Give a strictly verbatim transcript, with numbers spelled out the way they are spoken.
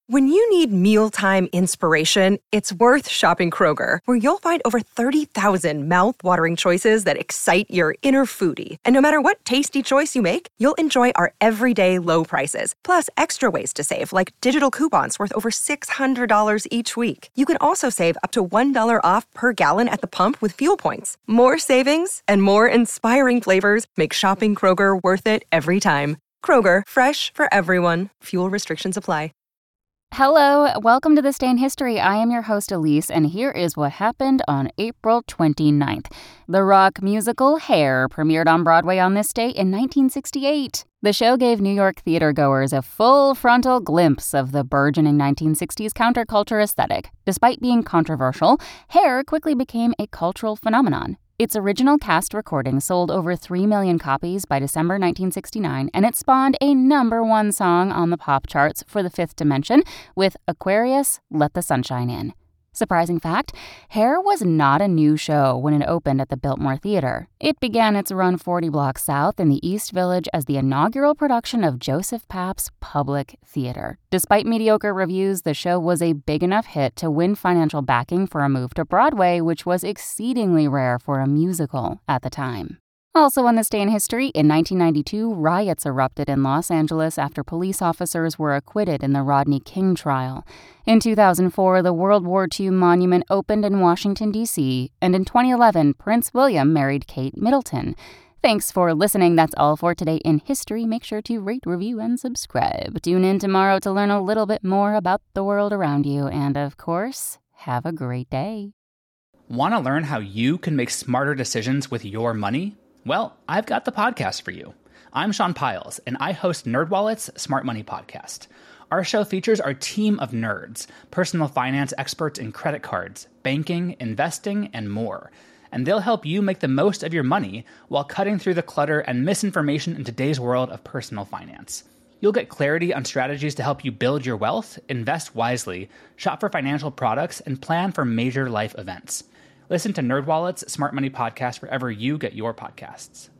When you need mealtime inspiration, it's worth shopping Kroger, where you'll find over thirty thousand mouth-watering choices that excite your inner foodie. And no matter what tasty choice you make, you'll enjoy our everyday low prices, plus extra ways to save, like digital coupons worth over six hundred dollars each week. You can also save up to one dollar off per gallon at the pump with fuel points. More savings and more inspiring flavors make shopping Kroger worth it every time. Kroger, fresh for everyone. Fuel restrictions apply. Hello, welcome to This Day in History. I am your host, Elise, and here is what happened on April twenty-ninth. The rock musical Hair premiered on Broadway on this day in nineteen sixty-eight. The show gave New York theatergoers a full frontal glimpse of the burgeoning nineteen sixties counterculture aesthetic. Despite being controversial, Hair quickly became a cultural phenomenon. Its original cast recording sold over three million copies by December nineteen sixty-nine, and it spawned a number one song on the pop charts for the Fifth Dimension with Aquarius, Let the Sunshine In. Surprising fact, Hair was not a new show when it opened at the Biltmore Theater. It began its run forty blocks south in the East Village as the inaugural production of Joseph Papp's Public Theater. Despite mediocre reviews, the show was a big enough hit to win financial backing for a move to Broadway, which was exceedingly rare for a musical at the time. Also on this day in history, in nineteen ninety-two, riots erupted in Los Angeles after police officers were acquitted in the Rodney King trial. In two thousand four, the World War Two monument opened in Washington, D C, and in twenty eleven, Prince William married Kate Middleton. Thanks for listening. That's all for today in history. Make sure to rate, review, and subscribe. Tune in tomorrow to learn a little bit more about the world around you. And of course, have a great day. Want to learn how you can make smarter decisions with your money? Well, I've got the podcast for you. I'm Sean Piles, and I host NerdWallet's Smart Money Podcast. Our show features our team of nerds, personal finance experts in credit cards, banking, investing, and more. And they'll help you make the most of your money while cutting through the clutter and misinformation in today's world of personal finance. You'll get clarity on strategies to help you build your wealth, invest wisely, shop for financial products, and plan for major life events. Listen to NerdWallet's Smart Money Podcast wherever you get your podcasts.